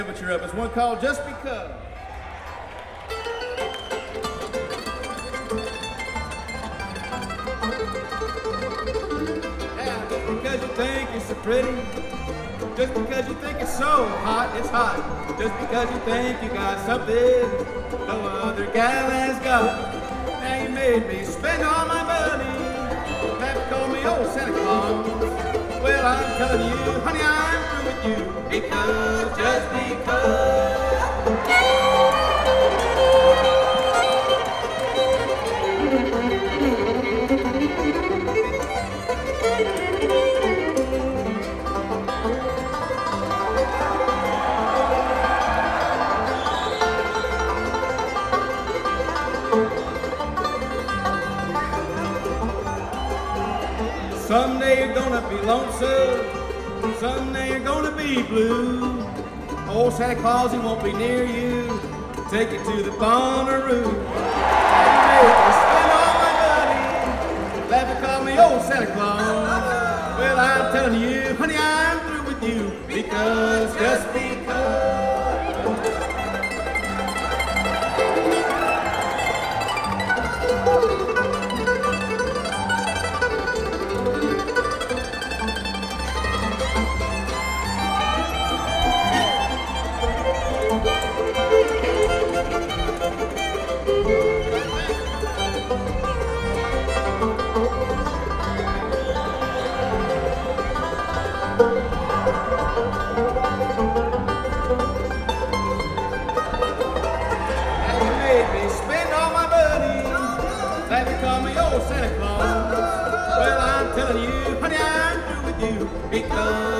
Temperature up. It's one called Just Because. Now, just because you think it's so pretty, just because you think it's so hot, it's hot. Just because you think you got something no other gal has got. Now you made me spend all my money. Have to call me old Santa Claus. Well, I'm telling you, honey, I'm through with you. Because, just because. Someday you're gonna be lonesome, someday you're gonna be blue. Old Santa Claus, he won't be near you, take you to the Bonnaroo. Make me spend all my money, laugh and call me old Santa Claus. Well, I'm telling you, honey, I'm through with you, because, just because. Call me old Santa Claus. Well, I'm telling you, honey, I'm through with you because